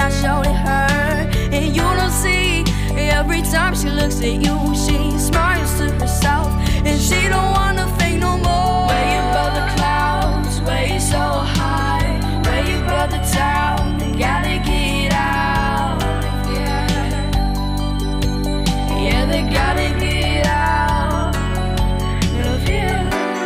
I showed it her. And you don't see, every time she looks at you, she smiles to herself, and she don't wanna think no more. Way above the clouds, way so high, way above the town, they gotta get out. Yeah, they gotta get out of here.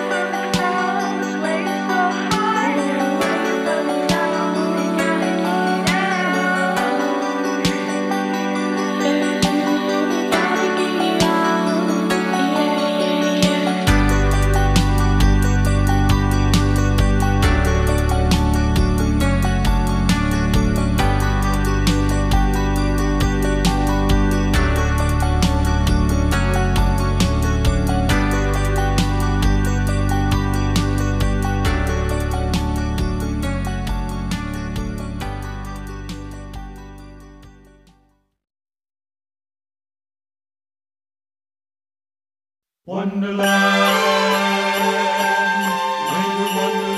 Wonderland, winter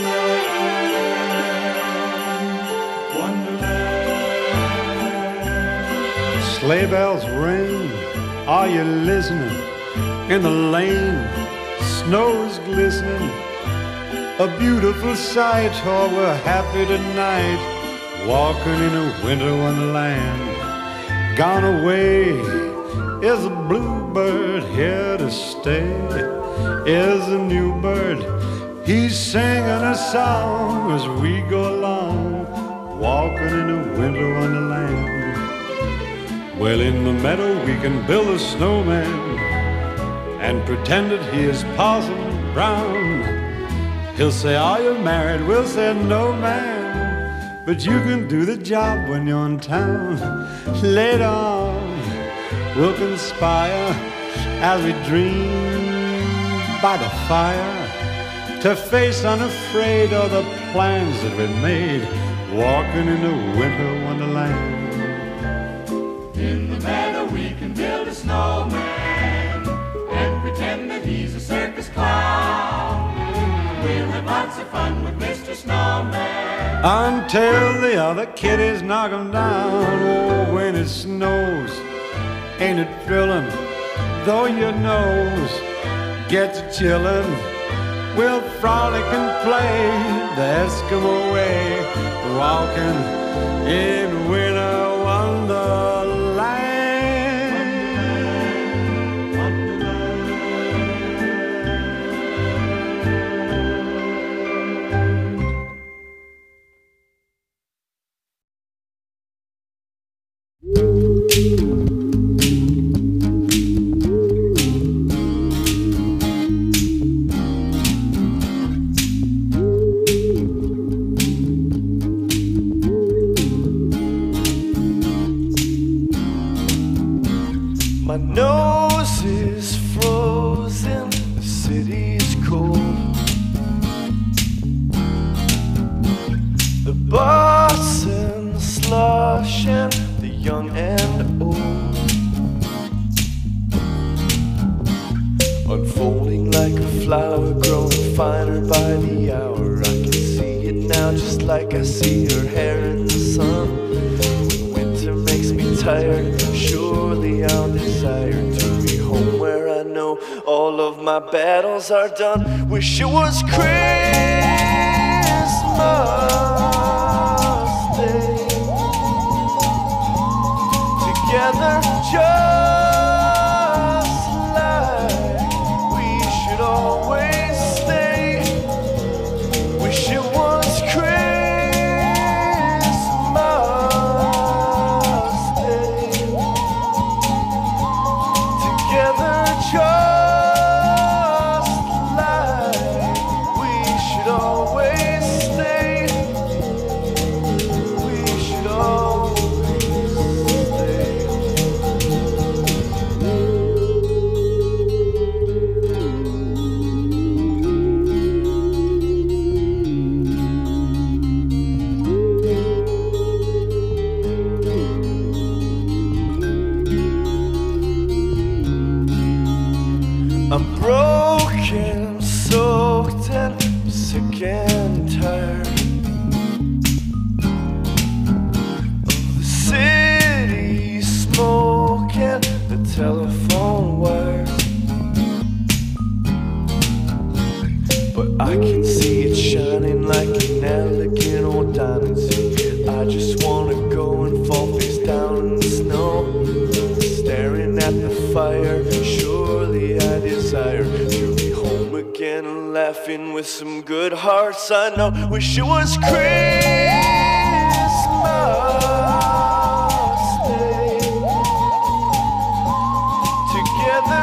wonderland, wonderland. Sleigh bells ring, are you listening? In the lane, snow's glistening. A beautiful sight, oh, we're happy tonight, walking in a winter wonderland. Gone away is a bluebird, here to stay is a new bird. He's singing a song as we go along, walking in a winter wonderland. Well, in the meadow we can build a snowman and pretend that he is Parson Brown. He'll say, are you married? We'll say, no, man, but you can do the job when you're in town. Later on we'll conspire as we dream by the fire to face unafraid all the plans that we made, walking in a winter wonderland. In the meadow we can build a snowman and pretend that he's a circus clown. We'll have lots of fun with Mr. Snowman until the other kiddies knock him down. Oh, when it snows, ain't it thrilling? Though your nose gets chillin', we'll frolic and play the Eskimo way, walking in winter wonderland. My nose is frozen, the city is cold. The Boston slushing, the young and old, unfolding like a flower, growing finer by the hour. I can see it now just like I see her hair in the sun. When winter makes me tired, surely I'll desire to be home where I know all of my battles are done. Wish it was Christmas Day, together just like we should always stay. Wish it was Christmas Day, together just like we should always stay. We should always stay. I'm broken, I'm soaked, and I'm sick and tired of the telephone wires, but I can see it shining like an elegant old diamond. See, I just wanna go and fall face down in the snow, staring at the fire. Surely I desire to be home again and laughing with some good hearts I know. Wish it was Christmas Day, together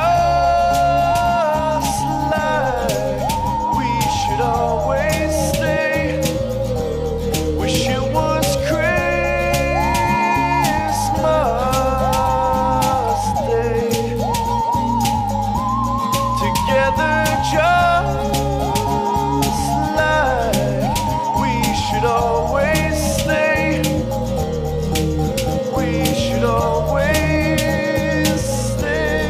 just like we should always stay. Wish it was Christmas Day, together just like we should always stay. We should always stay.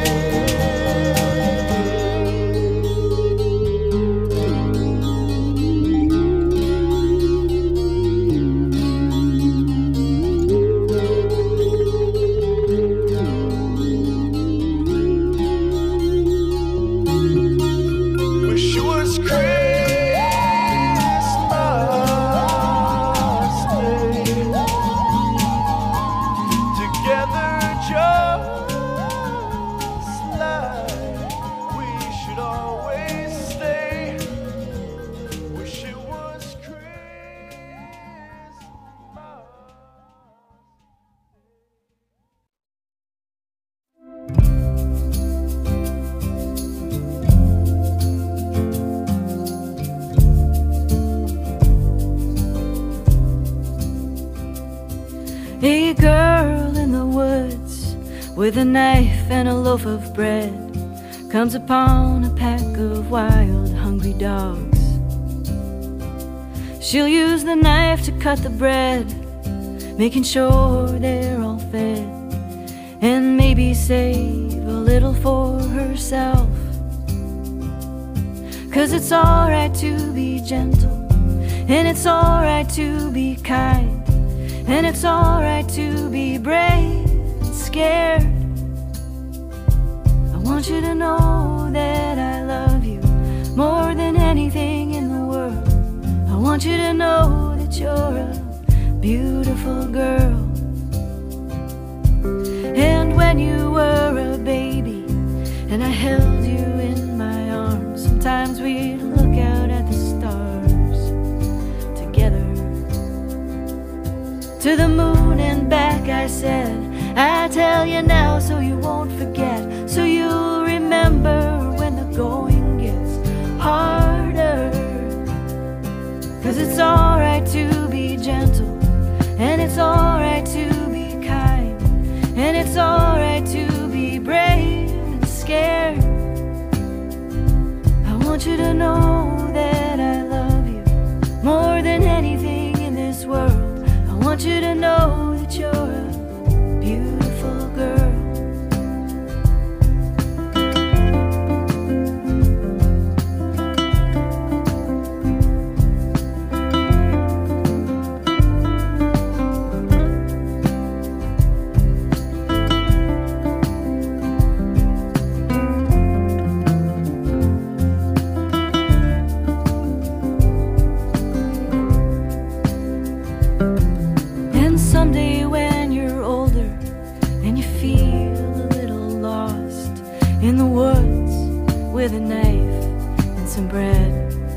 Wish it was Christmas Day, together just like we should always stay. Wish it was Christmas. A girl in the woods with a knife and a loaf of bread comes upon a pack of wild, hungry dogs. She'll use the knife to cut the bread, making sure they're all fed, and maybe save a little for herself. 'Cause it's alright to be gentle, and it's alright to be kind, and it's alright to be brave and scared. I want you to know that I love you more than anything in the world. I want you to know that you're a beautiful girl. And when you were a baby and I held you in my arms, sometimes we'd look out at the stars together. To the moon and back I said, I tell you now so you won't forget, so you'll remember when the going gets harder. 'Cause it's alright to be gentle, and it's alright to be kind, and it's alright to be brave and scared. I want you to know that I love you more than anything in this world. I want you to know that you're a beautiful girl. Someday when you're older and you feel a little lost in the woods with a knife and some bread,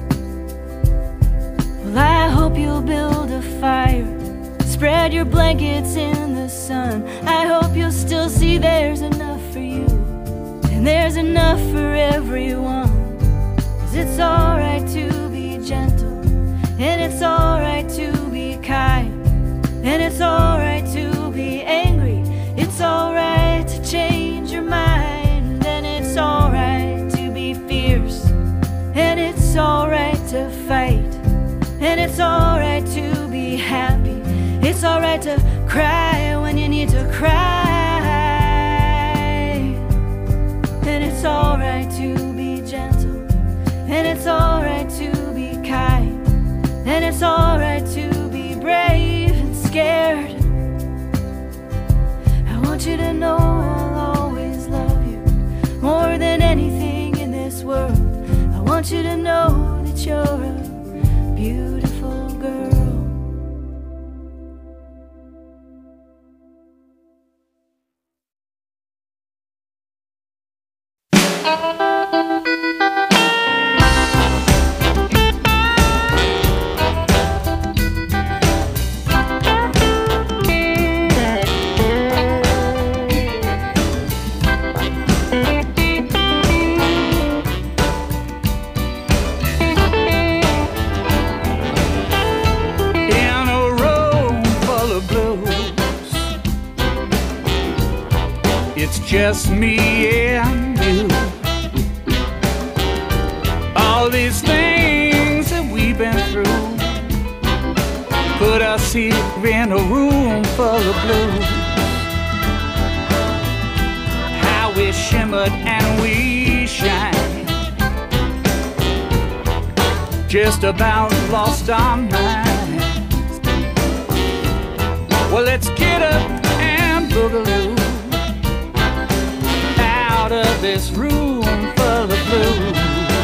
well, I hope you'll build a fire, spread your blankets in the sun. I hope you'll still see there's enough for you and there's enough for everyone. 'Cause it's alright to be gentle, and it's alright to be kind, and it's alright to be angry. It's alright to change your mind, and it's alright to be fierce, and it's alright to fight, and it's alright to be happy. It's alright to cry when you need to cry, and it's alright to be gentle, and it's alright to be kind, and it's alright to be brave and scared. I want you to know I'll always want you to know that you're a beautiful girl. Just me and you. All these things that we've been through put us here in a room full of blues. How we shimmered and we shine, just about lost our minds. Well, let's get up and boogaloo out of this room full of blues.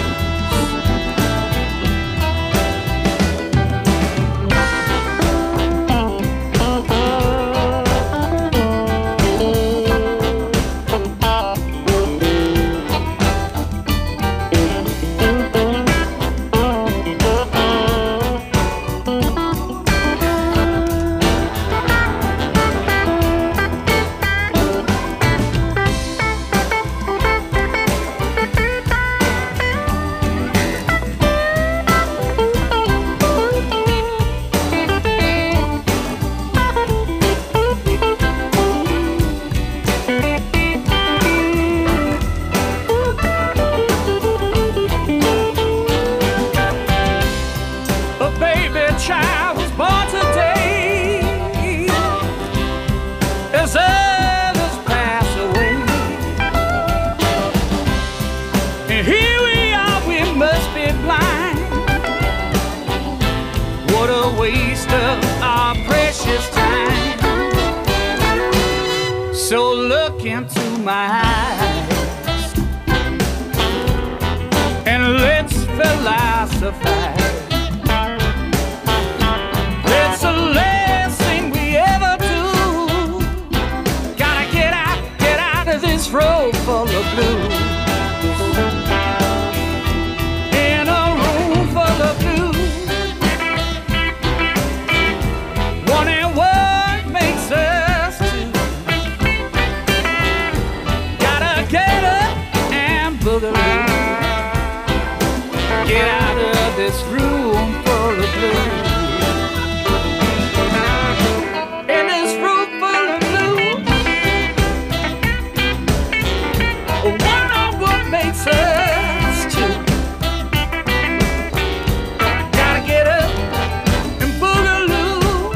So look into my eyes and let's philosophize. It's the last thing we ever do. Gotta get out of this road full of blues. In a room full of blues. Wondering what makes us two. Gotta get up and boogaloo. Get out of this room full of blues. In this room full of blues. Wonder what makes us two. Gotta get up and boogaloo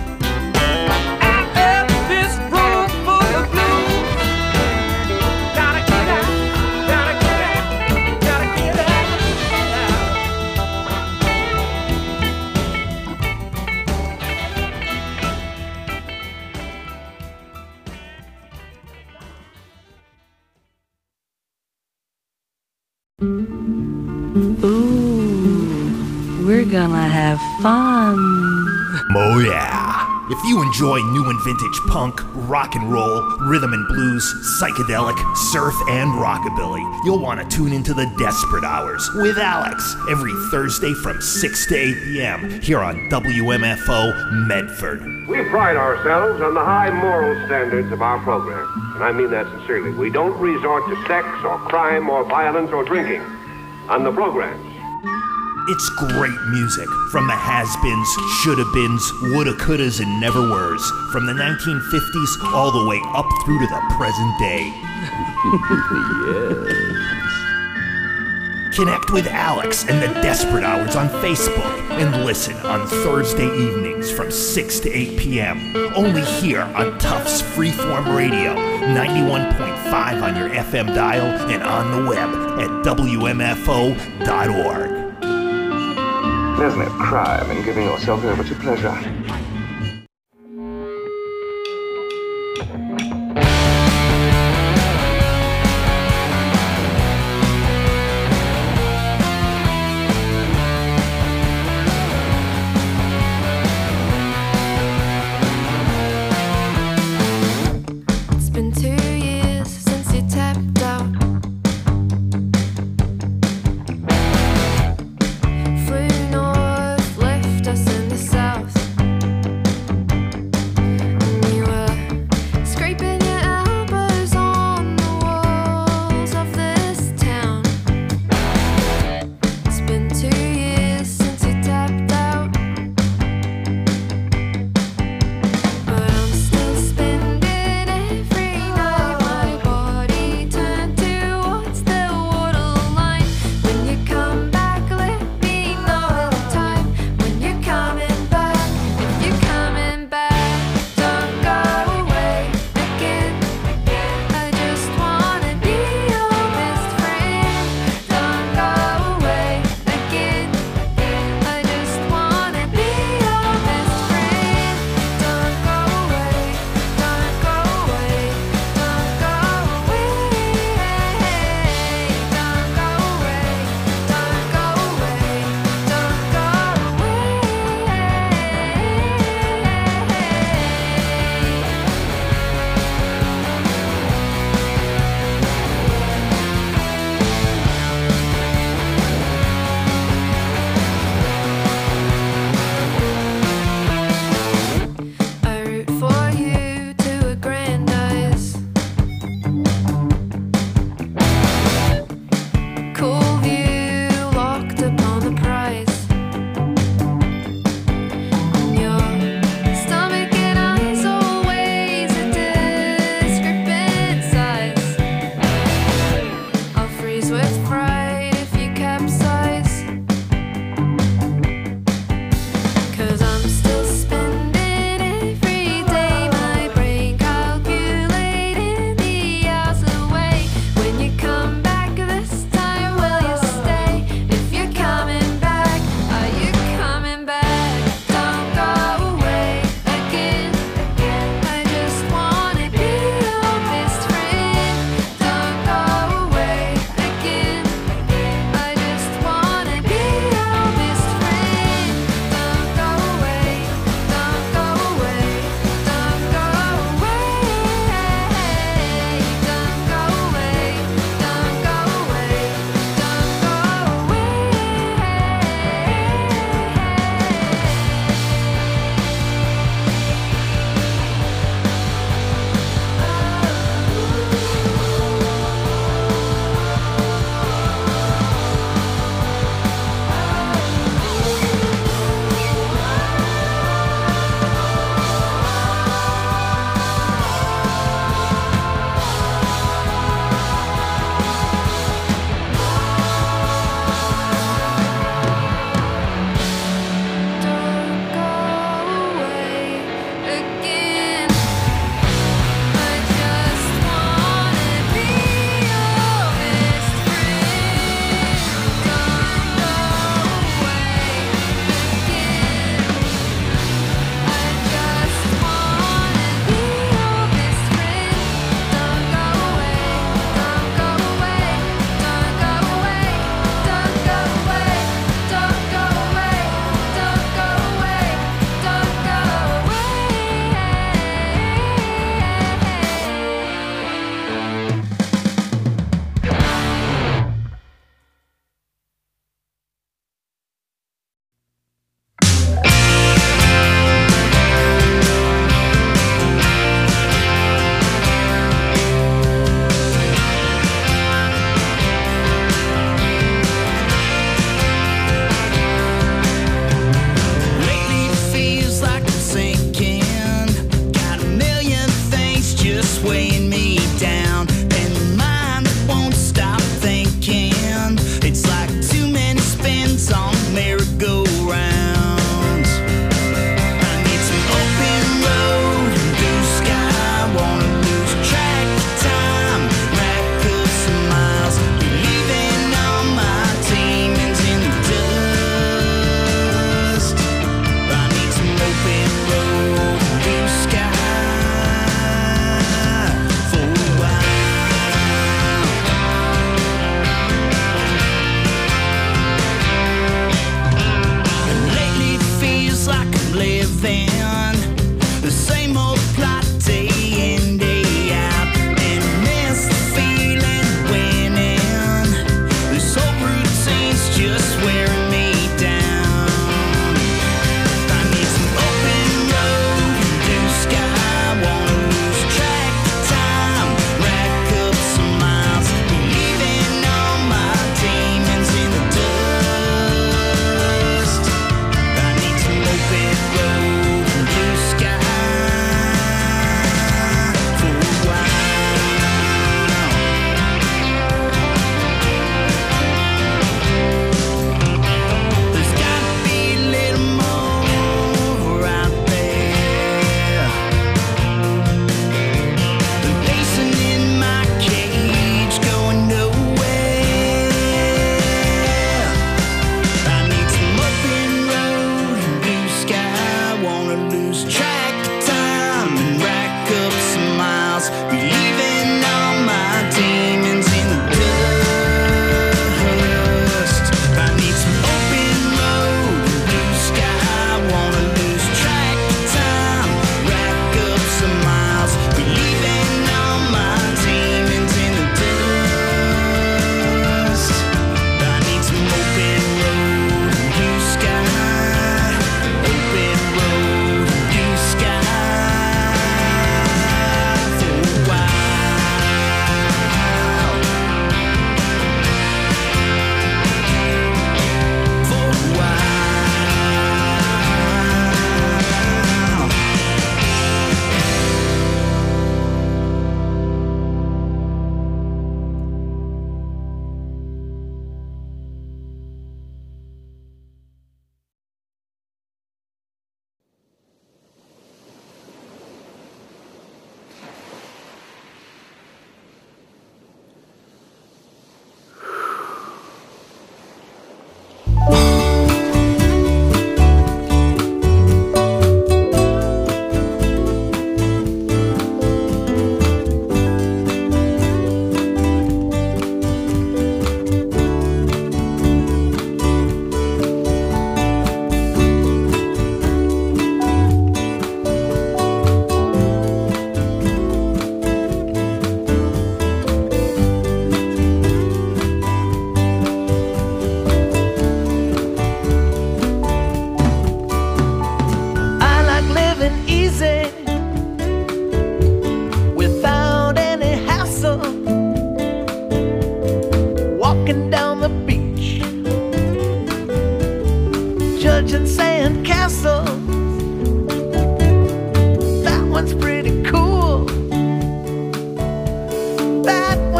out of this room full of blues. Gotta get out, gotta get out, gotta get out. Ooh, we're gonna have fun. Oh yeah. If you enjoy new and vintage punk, rock and roll, rhythm and blues, psychedelic, surf, and rockabilly, you'll want to tune into the Desperate Hours with Alex every Thursday from 6 to 8 p.m. here on WMFO Medford. We pride ourselves on the high moral standards of our program, and I mean that sincerely. We don't resort to sex or crime or violence or drinking on the programs. It's great music from the has-beens, shoulda-beens, woulda-couldas, and never-weres, from the 1950s all the way up through to the present day. Yes. Connect with Alex and the Desperate Hours on Facebook and listen on Thursday evenings from 6 to 8 p.m. Only here on Tufts Freeform Radio, 91.5 on your FM dial and on the web at WMFO.org. There's no crime in giving yourself over to pleasure.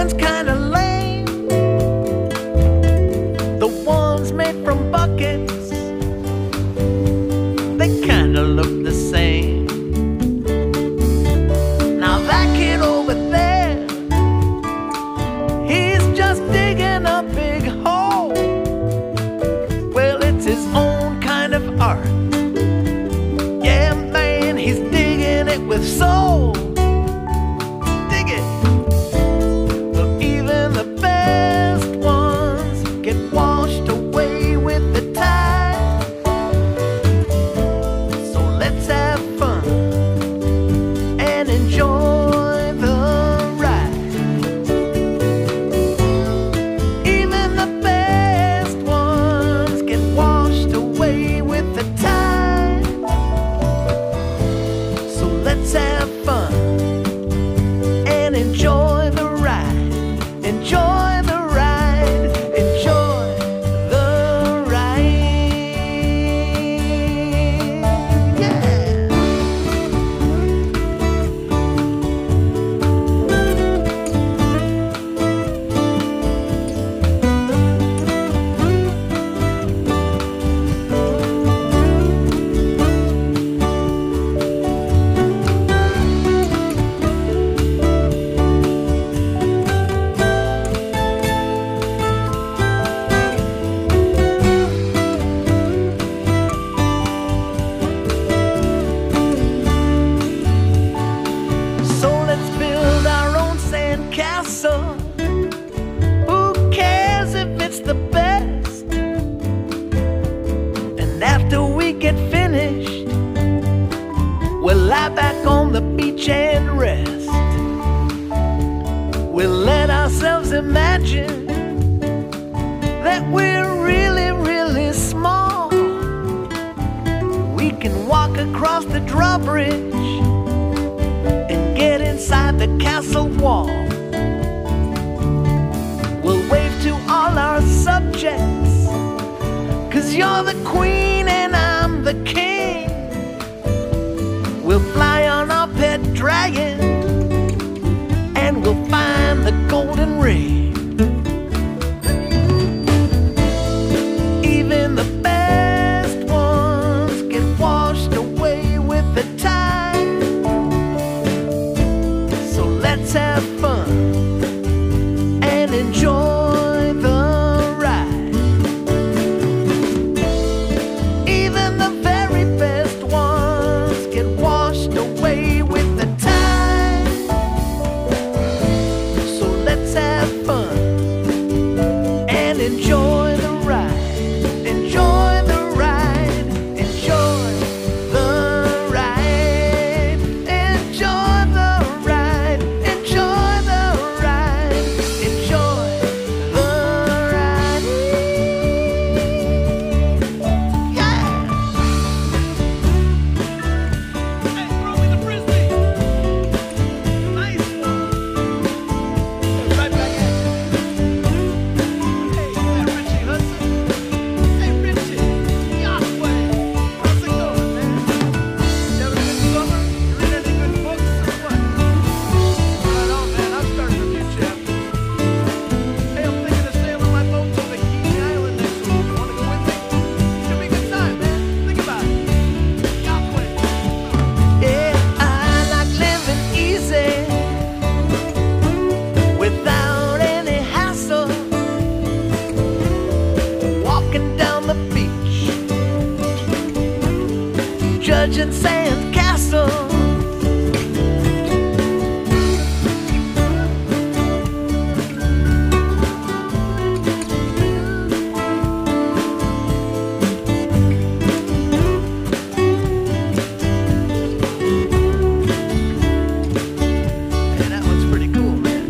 one's kinda lame. The ones made from buckets, they kinda look the same. Now that kid over there, he's just digging a big hole. Well, it's his own kind of art. Yeah, man, he's digging it with soul. Dig it. But even the best ones get washed away with the tide. So let's have fun and enjoy the ride. Even the best ones get washed away with the tide. So let's have fun and enjoy the ride. Enjoy the ride. Enjoy the ride. Yeah. So let's build our own sandcastle. Who cares if it's the best? And after we get finished, we'll lie back on the beach and rest. We'll let ourselves imagine that we're really, really small. We can walk across the drawbridge and get inside the castle wall. We'll wave to all our subjects, 'cause you're the queen and I'm the king. We'll fly on our pet dragon and we'll find the golden ring. Even the best ones get washed away with the tide. So let's have fun and enjoy the ride. Even the very best ones get washed away with the tide. So let's have fun and enjoy the ride. Enjoy the ride. Enjoy the ride. Enjoy the ride. Enjoy the ride. Enjoy the ride. Yeah. Hey, throw me the frisbee. Nice one. Right back at you. Hey, Richie Hudson. Hey, Richie. Yahweh. How's it going, man? You having a good summer? You read any good books or what? Right on, man. I'm starting a few chapters. Hey, I'm thinking of sailing my boat to Bikini Island next week. You wanna go with me? Should be a good time, man. Think about it. Yahweh. Yeah, I like living easy without any hassle. Walking down the beach, judging sandcastles. Yeah, that one's pretty cool, man.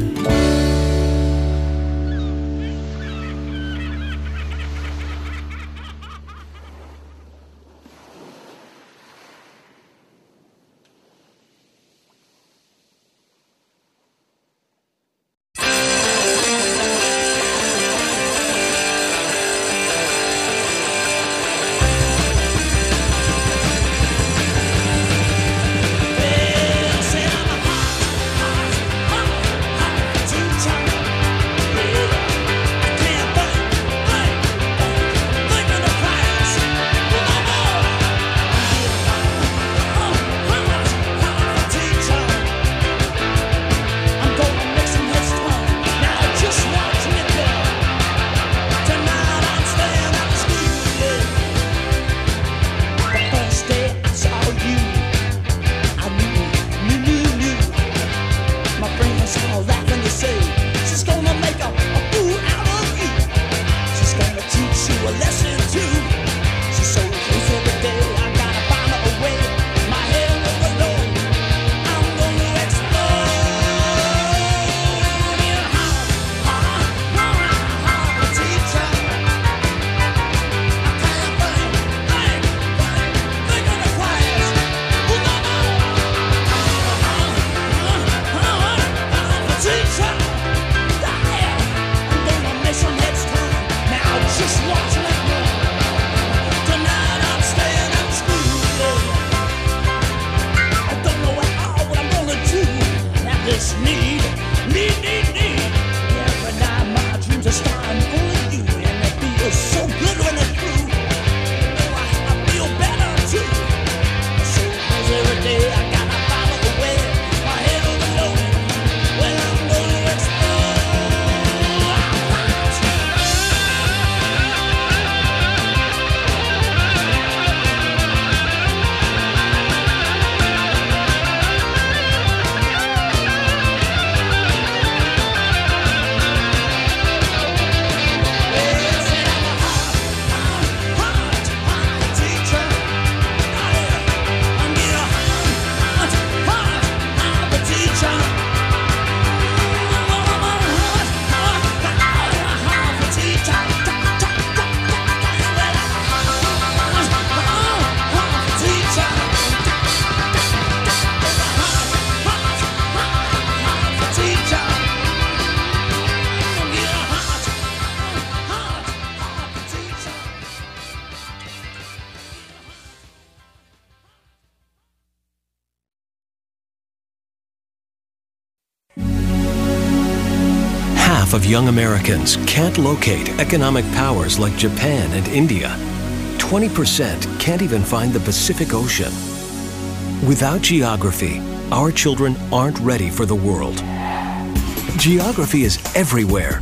half of young Americans can't locate economic powers like Japan and India. 20% can't even find the Pacific Ocean. Without geography, our children aren't ready for the world. Geography is everywhere.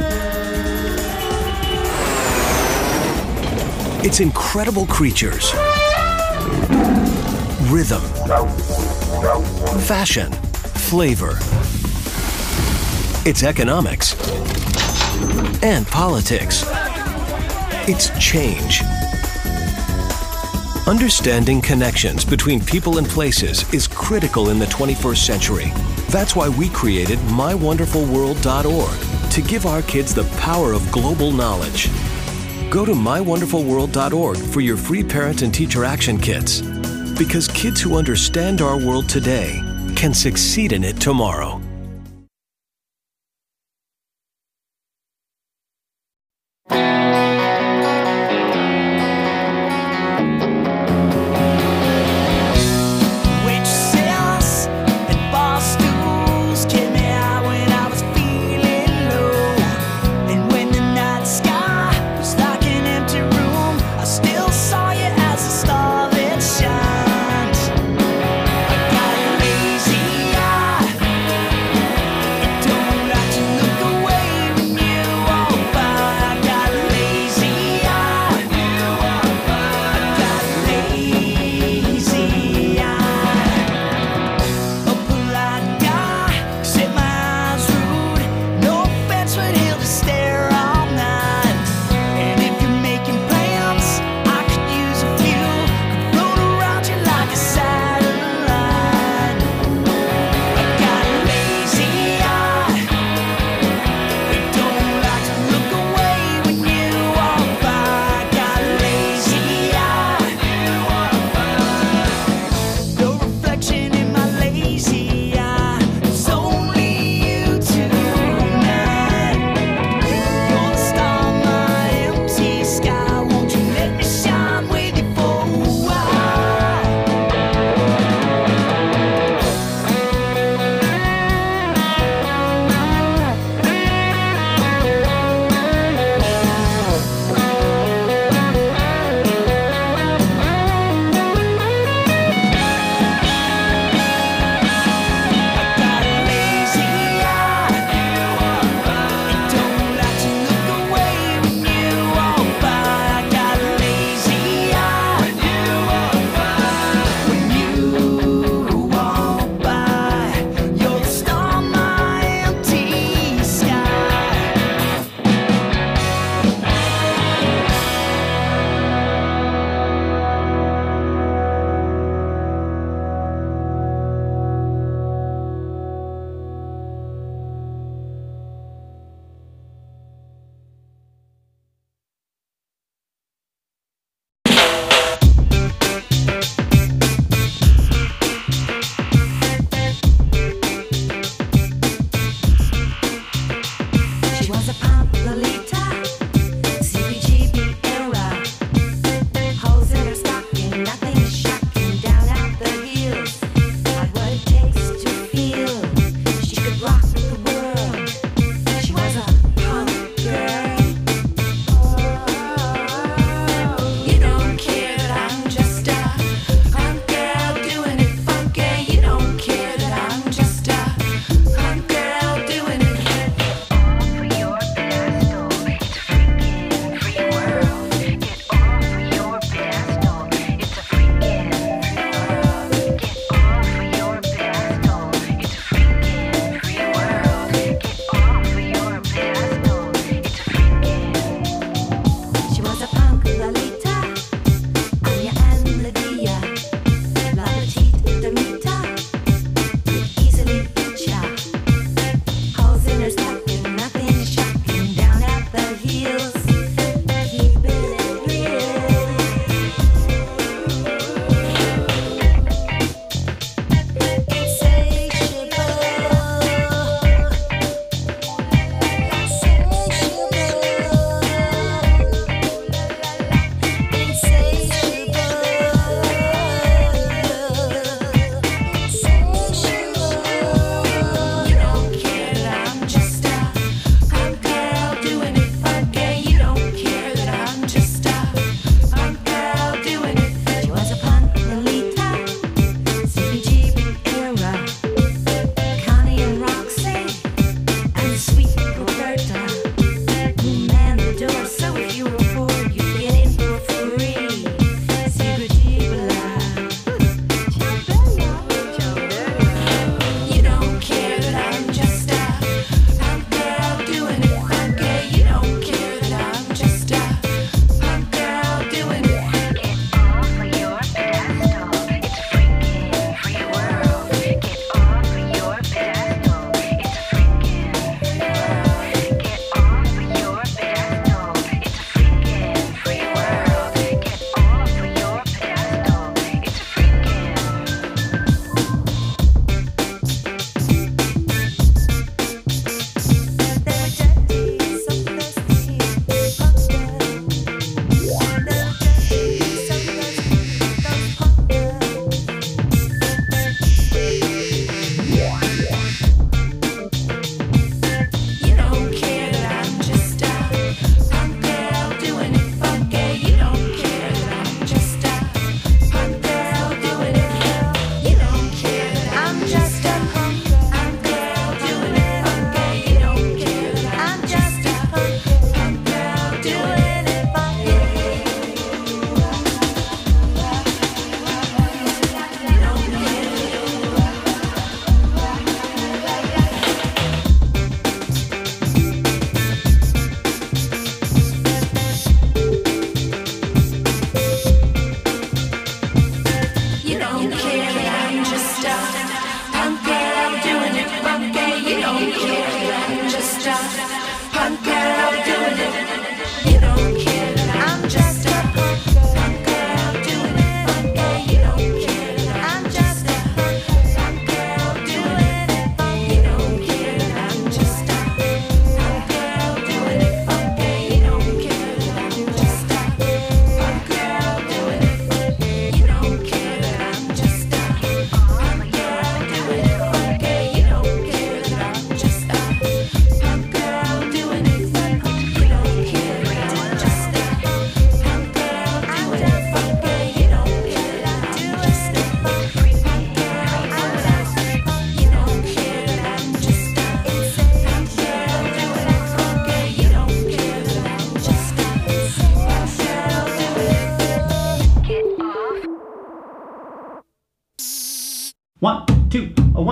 Its incredible creatures, rhythm, fashion, flavor, its economics, and politics, its change. Understanding connections between people and places is critical in the 21st century. That's why we created MyWonderfulWorld.org to give our kids the power of global knowledge. Go to MyWonderfulWorld.org for your free parent and teacher action kits. Because kids who understand our world today can succeed in it tomorrow.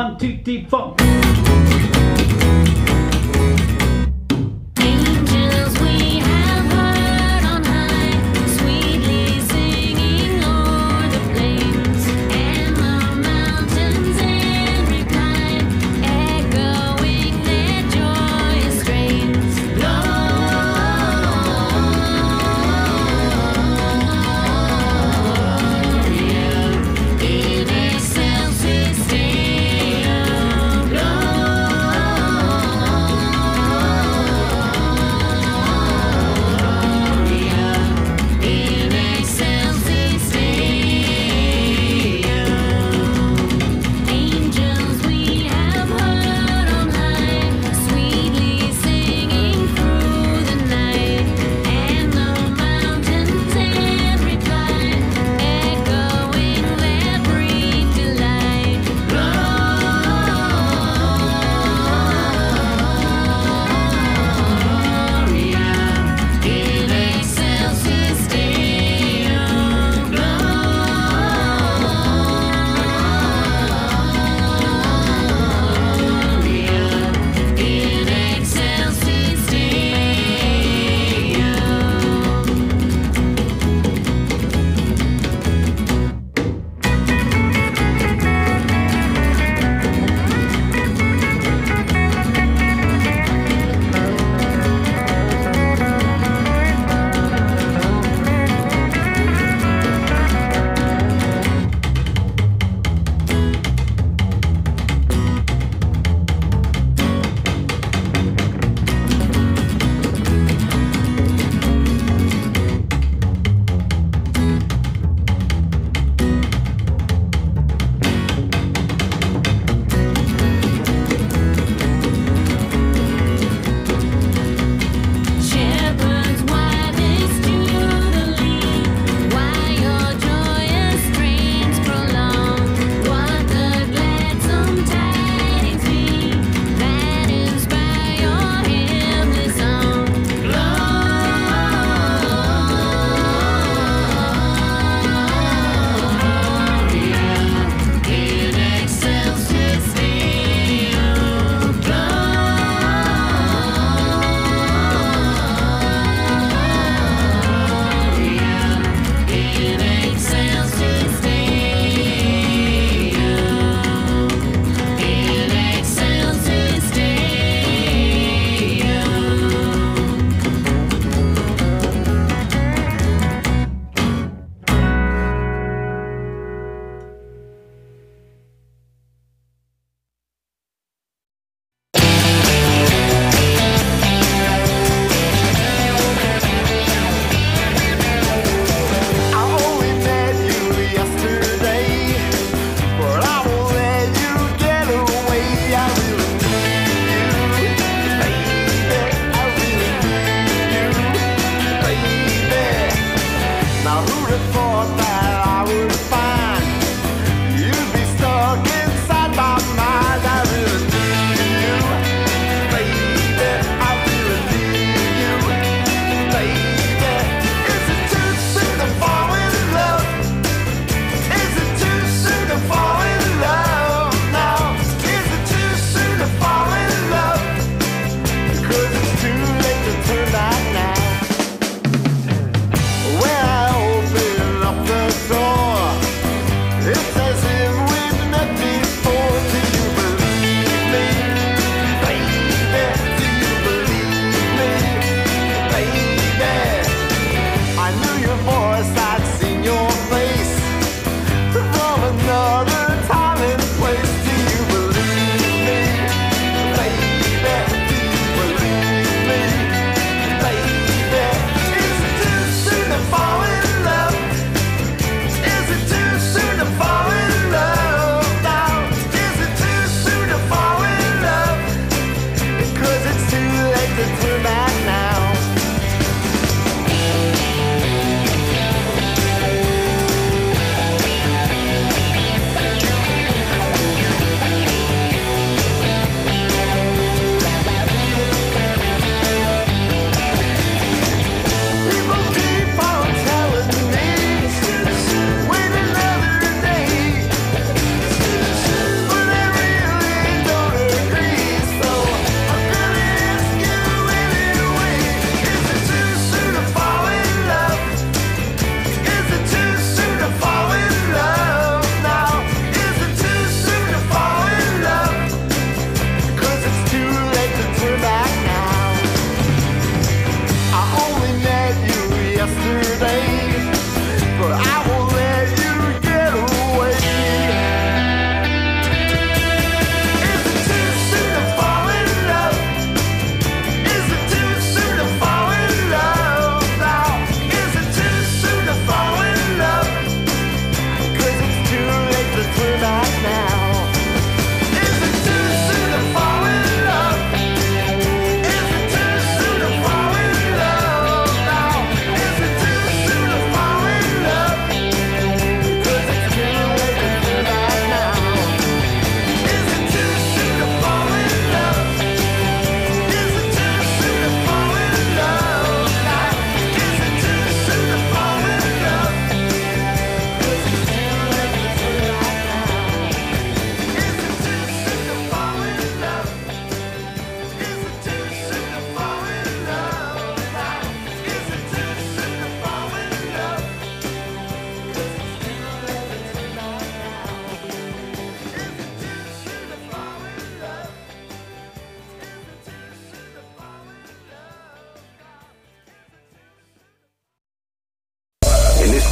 1, 2, 3, 4. Angels we have heard on high, sweetly singing o'er the plains and the mountains in reply, echoing their joyous strains. Gloria in excelsis Deo, Gloria.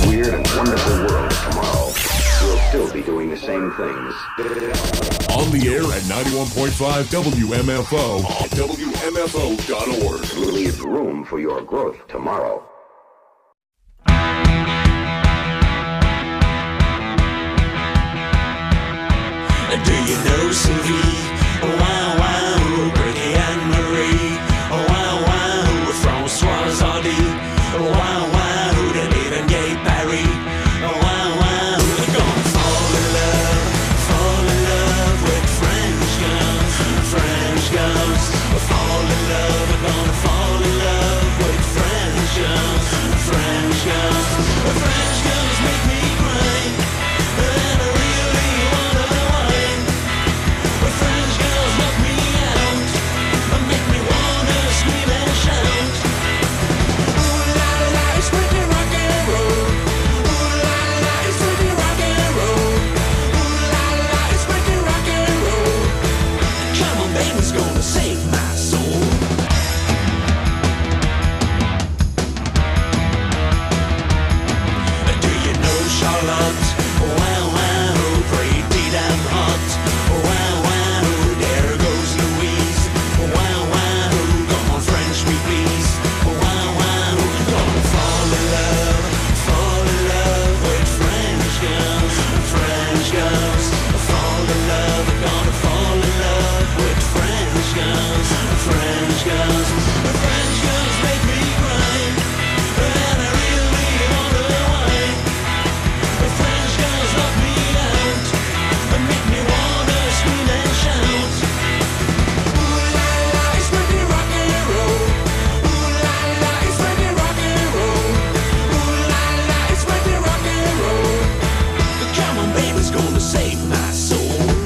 weird and wonderful world of tomorrow, we'll still be doing the same things. On the air at 91.5 WMFO at WMFO.org. Leave room for your growth tomorrow. Do you know Sylvie? Wow, wow, Bertie and Marie. Wow, wow, Françoise Hardy. Wow, wow, they live in Gay Paris. Wow, wow, they're gonna fall in love with French girls. French girls fall in love. They're gonna fall in love with French girls. French girls. French girls make me cry, and I really wanna whine. French girls knock me out, make me wanna scream and shout. Ooh la la, it's pretty rock and roll. Ooh la la, it's pretty rock and roll. Ooh la la, it's pretty rock and roll. Come on, baby's gonna save my soul. Do you know Charlotte? Wow, wow, pretty damn hot. Wow, wow, there goes Louise. Wow, wow, come on, French me please. Wow, wow, gonna fall in love with French girls. French girls fall in love, gonna fall in love with French girls. French girls, French girls make me cry, and I really wanna whine. French girls knock me out, make me wanna scream and shout. Ooh la la, it's pretty rock and roll. Ooh la la, it's pretty rock and roll. Ooh la la, it's pretty rock and roll. Come on, baby's gonna save my soul.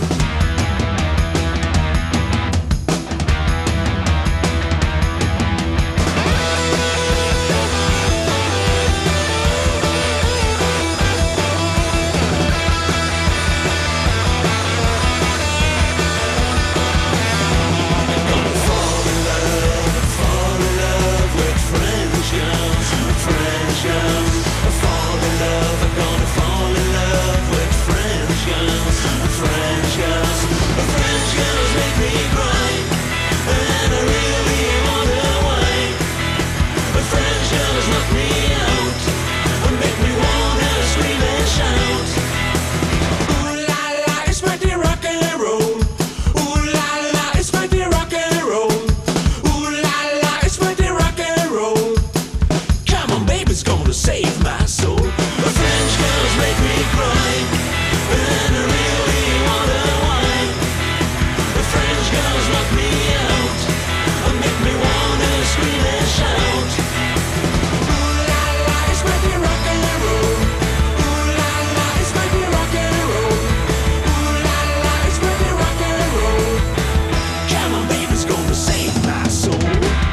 Fall in love with French girls. French girls fall in love. I'm gonna fall in love with French girls. French girls. French girls make me cry, and I really wanna whine. French girls knock me out, make me wanna scream and shout. Ooh la la, it's pretty rock and roll. Ooh la la, it's pretty rock and roll. Ooh la la, it's pretty rock and roll. Come on, baby's gonna save my soul. French girls make me cry, and I really wanna whine. French girls knock me out, make me wanna scream and shout. Ooh la la, it's pretty rock and roll. Ooh la la, it's pretty rock and roll. Ooh la la, it's pretty rock and roll. Come on, baby's gonna save my soul.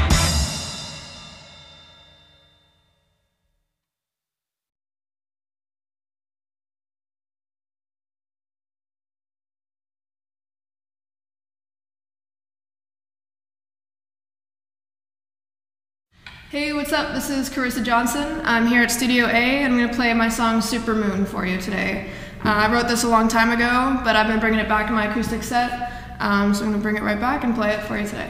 Hey, what's up? This is Carissa Johnson. I'm here at Studio A, and I'm going to play my song Super Moon for you today. I wrote this a long time ago, but I've been bringing it back in my acoustic set, so I'm going to bring it right back and play it for you today.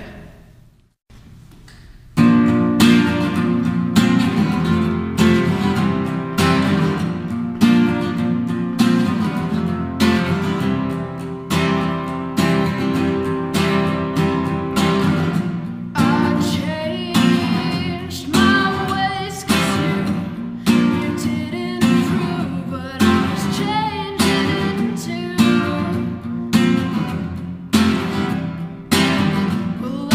Well,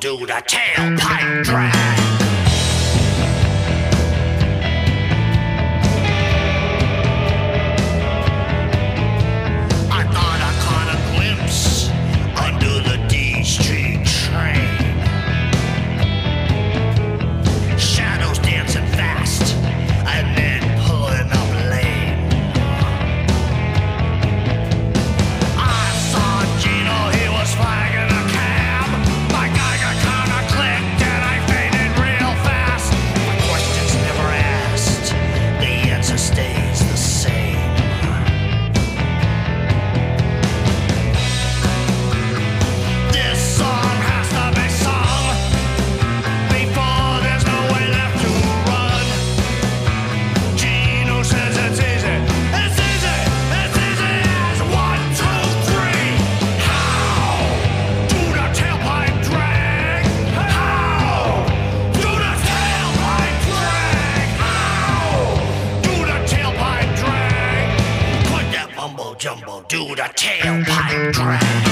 do the tailpipe drag. I thought I caught a glimpse under the D Street train. Shadows dancing fast and then pulling up lane. I saw Gino, he was flagging a cab. My Geiger counter clicked and I faded real fast. My questions never asked, the answer stays the same. This song has to be sung before there's no way left to run. Gino says it's easy. It's easy. It's easy as 1, 2, 3. How do the tailpipe drag? How do the tailpipe drag? How do the tailpipe drag? Put that mumbo jumbo, do the tailpipe drag.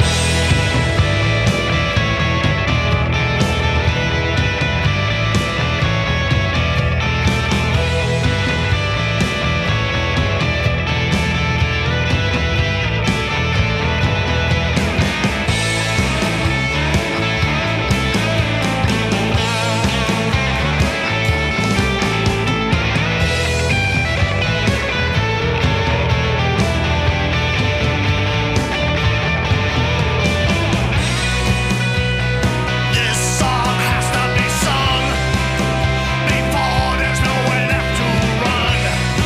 This song has to be sung before there's no way left to run.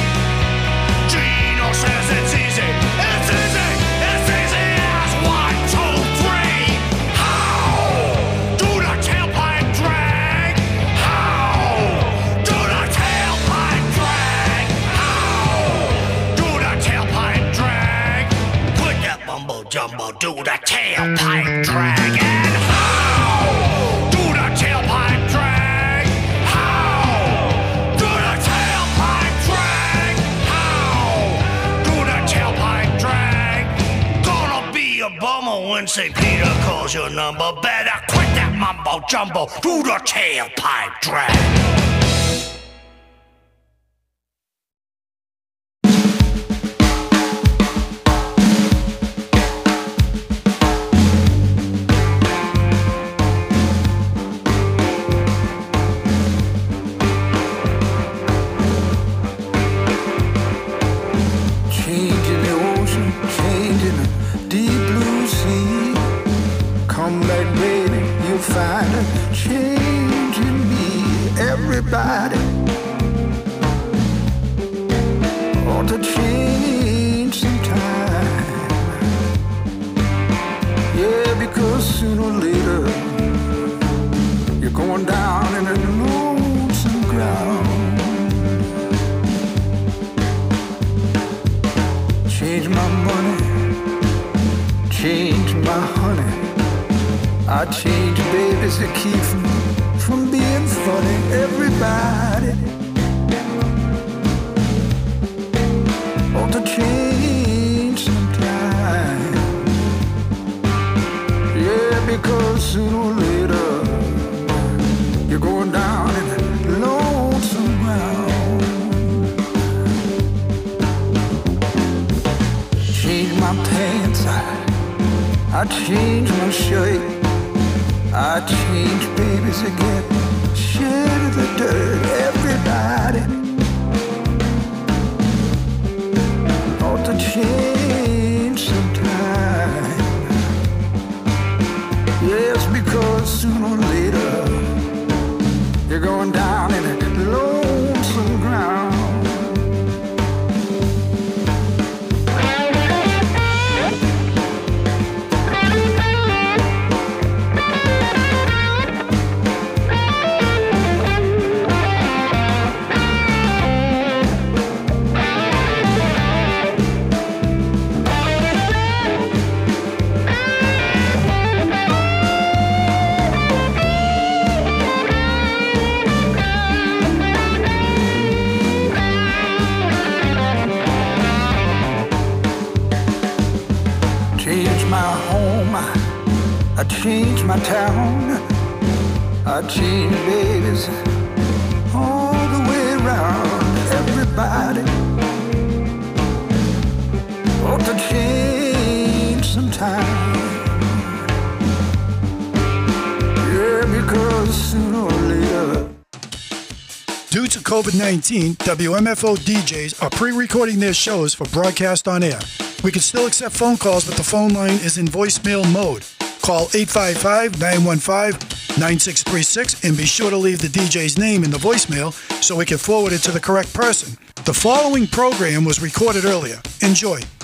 Gino says it's easy. It's easy. It's easy as 1, 2, 3. How do the tailpipe drag? How do the tailpipe drag? How do the tailpipe drag? Put that mumbo jumbo, do the tailpipe drag. And how do the tailpipe drag? How do the tailpipe drag? How do the tailpipe drag? Gonna be a bummer when St. Peter calls your number. Better quit that mumbo jumbo, do the tailpipe drag. Change in the ocean, change in the deep blue sea. Come back, baby, you'll find a change in me. Everybody ought to change sometime. Yeah, because sooner or later you're going down in a lonesome ground. Change my money, change my honey. I change babies to keep from being funny. Everybody ought to change sometime. Yeah, because sooner or later you're going down in a lonesome ground. Change my pants, I change my shirt. I change babies again, shed the dirt. Everybody ought to change sometime. Yes, because sooner or later you're going down in a lonesome ground. I changed my town. I change babies all the way around. Everybody ought to change sometime. Yeah, because sooner or later. Due to COVID-19, WMFO DJs are pre-recording their shows for broadcast on air. We can still accept phone calls, but the phone line is in voicemail mode. Call 855-915-9636 and be sure to leave the DJ's name in the voicemail so we can forward it to the correct person. The following program was recorded earlier. Enjoy.